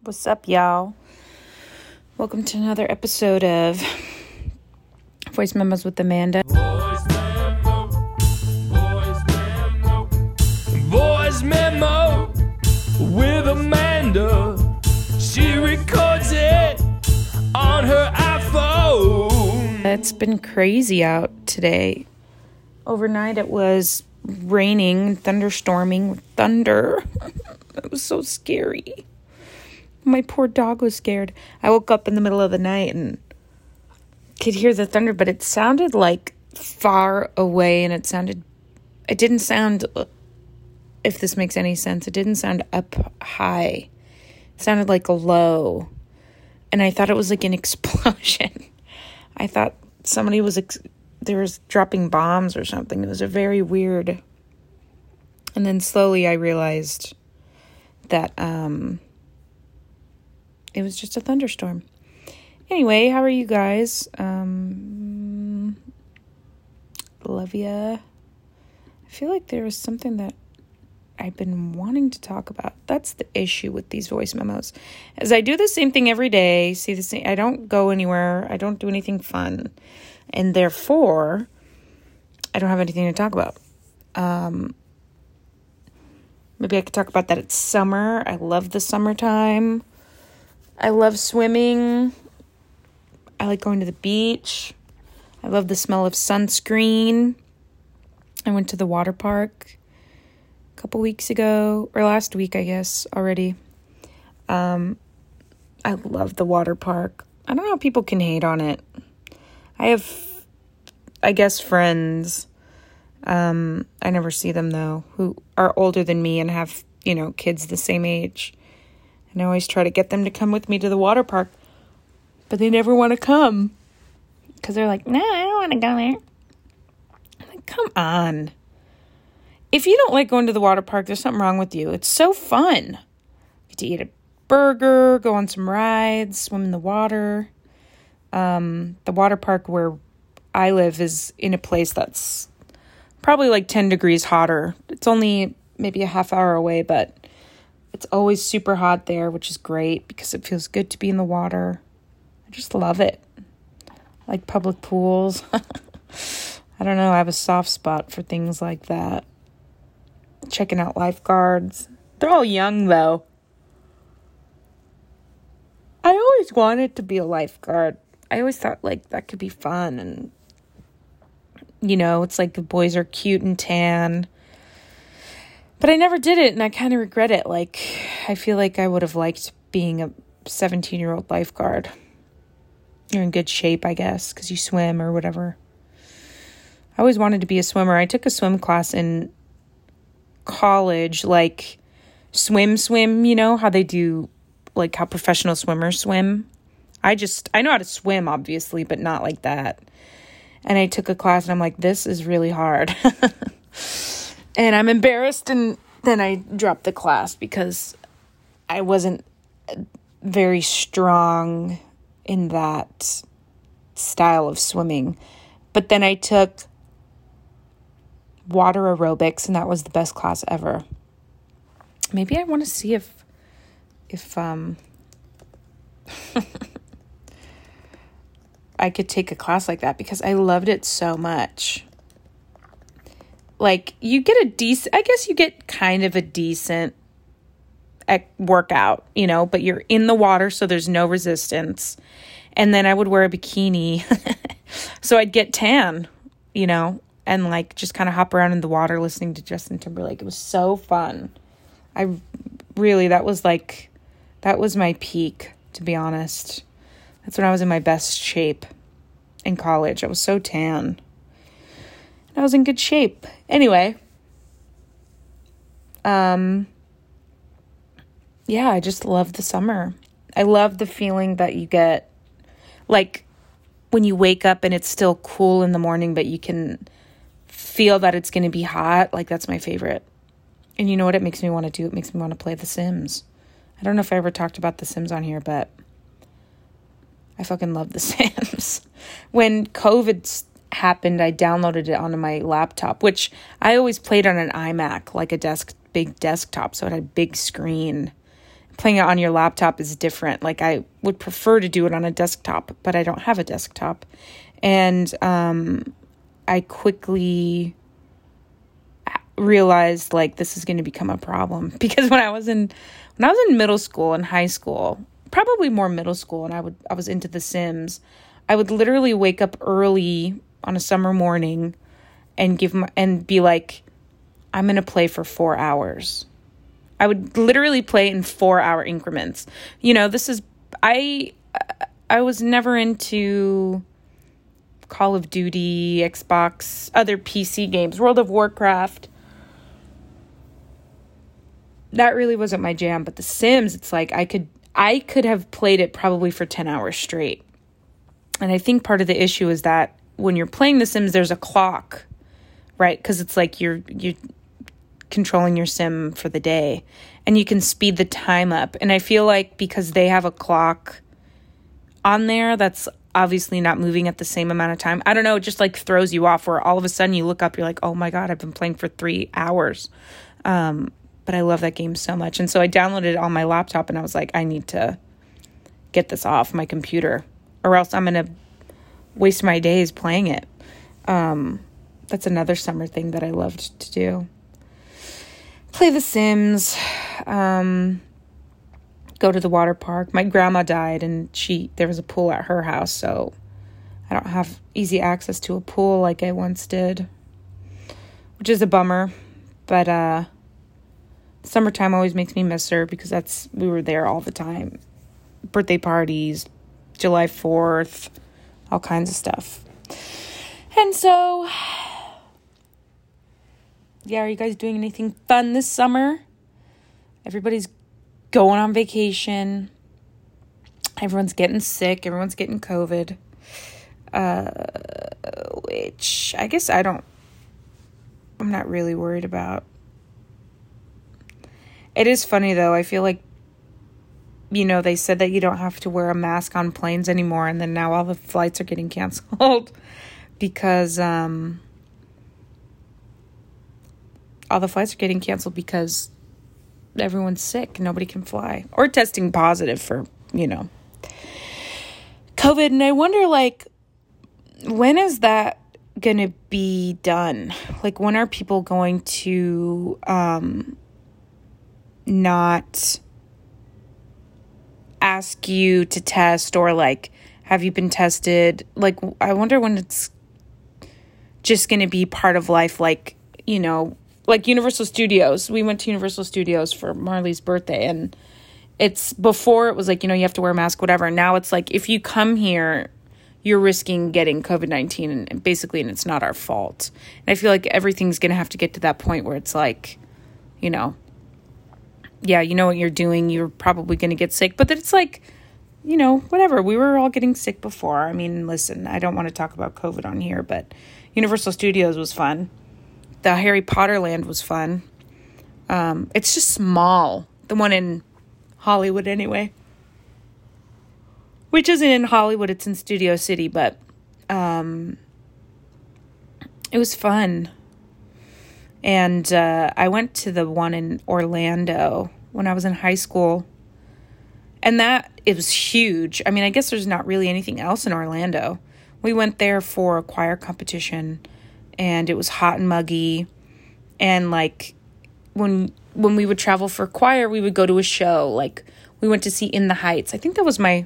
What's up, y'all? Welcome to another episode of Voice Memos with Amanda. Voice memo with Amanda. She records it on her iPhone. It's been crazy out today. Overnight it was raining, thunderstorming with thunder. It was so scary. My poor dog was scared. I woke up in the middle of the night and could hear the thunder, but it sounded like far away, and it didn't sound, if this makes any sense, it didn't sound up high. It sounded like low, and I thought it was like an explosion. I thought somebody they was dropping bombs or something. It was a very weird, and then slowly I realized that, it was just a thunderstorm. Anyway, how are you guys? Love ya. I feel like there was something that I've been wanting to talk about. That's the issue with these voice memos. As I do the same thing every day, I don't go anywhere. I don't do anything fun. And therefore, I don't have anything to talk about. Maybe I could talk about that. It's summer. I love the summertime. I love swimming. I like going to the beach. I love the smell of sunscreen. I went to the water park a couple weeks ago, or last week, I guess, already. I love the water park. I don't know how people can hate on it. I have, I guess, friends. I never see them, though, who are older than me and have, kids the same age. And I always try to get them to come with me to the water park, but they never want to come because they're like, no, I don't want to go there. I'm like, come on. If you don't like going to the water park, there's something wrong with you. It's so fun. You get to eat a burger, go on some rides, swim in the water. The water park where I live is in a place that's probably like 10 degrees hotter. It's only maybe a half hour away, but it's always super hot there, which is great because it feels good to be in the water. I just love it. I like public pools. I don't know. I have a soft spot for things like that. Checking out lifeguards. They're all young, though. I always wanted to be a lifeguard. I always thought, that could be fun. And, it's like the boys are cute and tan. But I never did it, and I kind of regret it. I feel like I would have liked being a 17-year-old lifeguard. You're in good shape, I guess, because you swim or whatever. I always wanted to be a swimmer. I took a swim class in college, swim, how they do, how professional swimmers swim. I know how to swim, obviously, but not like that. And I took a class, and I'm like, this is really hard. And I'm embarrassed, and then I dropped the class because I wasn't very strong in that style of swimming. But then I took water aerobics, and that was the best class ever. Maybe I want to see if I could take a class like that because I loved it so much. You get you get kind of a decent workout, but you're in the water, so there's no resistance. And then I would wear a bikini, so I'd get tan, and just kind of hop around in the water listening to Justin Timberlake. It was so fun. That was my peak, to be honest. That's when I was in my best shape in college. I was so tan. I was in good shape. Anyway, I just love the summer. I love the feeling that you get, when you wake up and it's still cool in the morning, but you can feel that it's going to be hot. That's my favorite. And you know what it makes me want to do? It makes me want to play The Sims. I don't know if I ever talked about The Sims on here, but I fucking love The Sims. When COVID happened, I downloaded it onto my laptop, which I always played on an iMac, big desktop, so it had a big screen. playing it on your laptop is different. Like, I would prefer to do it on a desktop, but I don't have a desktop. And I quickly realized, like, this is going to become a problem. Because when I was in middle school and high school, probably more middle school, and I was into The Sims, I would literally wake up early on a summer morning and be like, I'm going to play for 4 hours. I would literally play in 4-hour increments. You know, I was never into Call of Duty, Xbox, other PC games, World of Warcraft. That really wasn't my jam. But The Sims, it's like I could have played it probably for 10 hours straight. And I think part of the issue is that when you're playing The Sims, there's a clock, right? Because it's like you're controlling your sim for the day, and you can speed the time up. And I feel like because they have a clock on there that's obviously not moving at the same amount of time, I don't know, it just like throws you off, where all of a sudden you look up, you're like, oh my God, I've been playing for 3 hours. But I love that game so much. And so I downloaded it on my laptop, and I was like, I need to get this off my computer, or else I'm going to waste my days playing it. That's another summer thing that I loved to do. Play The Sims, go to the water park. My grandma died, and there was a pool at her house, so I don't have easy access to a pool like I once did, which is a bummer. But summertime always makes me miss her, because we were there all the time. Birthday parties, July 4th, all kinds of stuff. And so, yeah, are you guys doing anything fun this summer? Everybody's going on vacation. Everyone's getting sick. Everyone's getting COVID. Which I guess I'm not really worried about. It is funny, though. I feel like, you know, they said that you don't have to wear a mask on planes anymore, and then now all the flights are getting canceled because everyone's sick. Nobody can fly or testing positive for, you know, COVID. And I wonder, like, when is that going to be done? Like, when are people going to not ask you to test, or like, have you been tested? Like, I wonder when it's just going to be part of life. Like, you know, like Universal Studios. We went to Universal Studios for Marley's birthday, and before it was like, you know, you have to wear a mask, whatever. Now it's like, if you come here, you're risking getting COVID-19, and basically, and it's not our fault. And I feel like everything's going to have to get to that point where it's like, you know, yeah, you know what you're doing, you're probably going to get sick. But then it's like, you know, whatever. We were all getting sick before. I mean, listen, I don't want to talk about COVID on here, but Universal Studios was fun. The Harry Potter land was fun. It's just small. The one in Hollywood, anyway. Which isn't in Hollywood, it's in Studio City, but it was fun. And I went to the one in Orlando when I was in high school. And it was huge. I mean, I guess there's not really anything else in Orlando. We went there for a choir competition, and it was hot and muggy. And, like, when we would travel for choir, we would go to a show. Like, we went to see In the Heights. I think that was maybe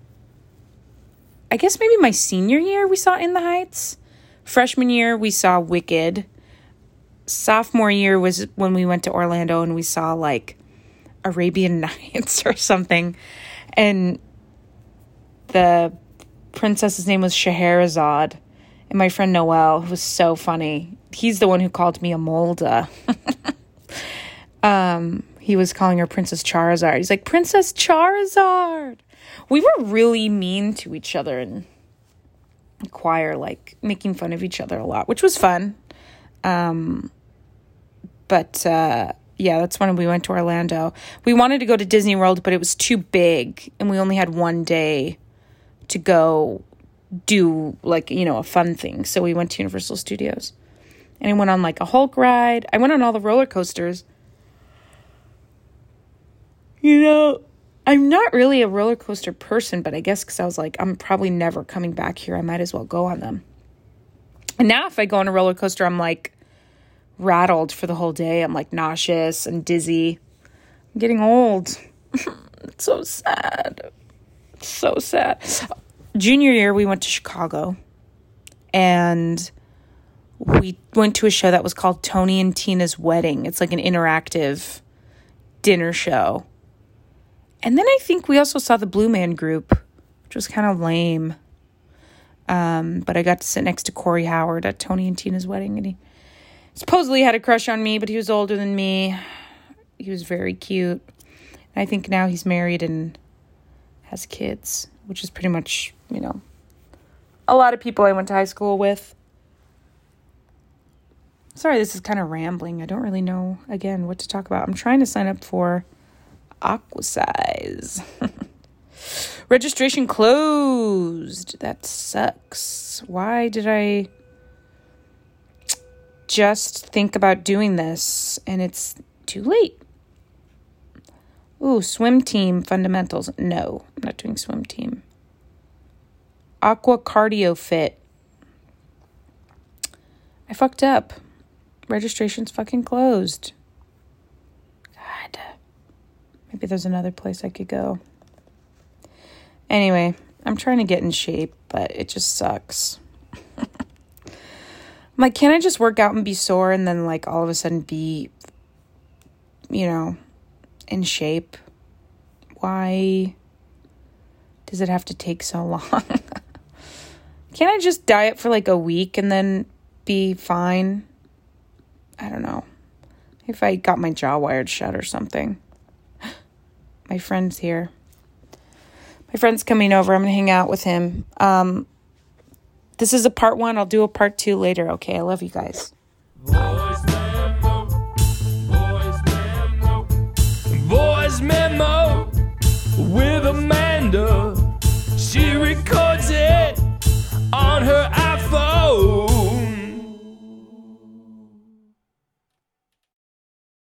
my senior year we saw In the Heights. Freshman year, we saw Wicked. Sophomore year was when we went to Orlando and we saw, like, Arabian Nights or something. And the princess's name was Scheherazade. And my friend Noel, who was so funny, he's the one who called me a Molda. He was calling her Princess Charizard. He's like, Princess Charizard. We were really mean to each other in choir, like making fun of each other a lot, which was fun. But yeah, that's when we went to Orlando. We wanted to go to Disney World, but it was too big, and we only had one day to go do, like, you know, a fun thing. So we went to Universal Studios, and I went on, like, a Hulk ride. I went on all the roller coasters. I'm not really a roller coaster person, but I guess because I was like, I'm probably never coming back here. I might as well go on them. And now if I go on a roller coaster, I'm like rattled for the whole day. I'm like nauseous and dizzy. I'm getting old. It's so sad. So sad. Junior year, we went to Chicago. And we went to a show that was called Tony and Tina's Wedding. It's like an interactive dinner show. And then I think we also saw the Blue Man Group, which was kind of lame. But I got to sit next to Corey Howard at Tony and Tina's wedding. And he supposedly had a crush on me, but he was older than me. He was very cute. And I think now he's married and has kids, which is pretty much, a lot of people I went to high school with. Sorry, this is kind of rambling. I don't really know, again, what to talk about. I'm trying to sign up for Aquasize. Registration closed. That sucks. Why did I just think about doing this and it's too late? Ooh, swim team fundamentals. No, I'm not doing swim team. Aqua Cardio Fit. I fucked up. Registration's fucking closed. God. Maybe there's another place I could go. Anyway, I'm trying to get in shape, but it just sucks. I'm like, can't I just work out and be sore and then like all of a sudden be, in shape? Why does it have to take so long? Can't I just diet for like a week and then be fine? I don't know. If I got my jaw wired shut or something. My friend's here. My friend's coming over. I'm going to hang out with him. This is a part 1. I'll do a part 2 later. Okay, I love you guys. Voice memo.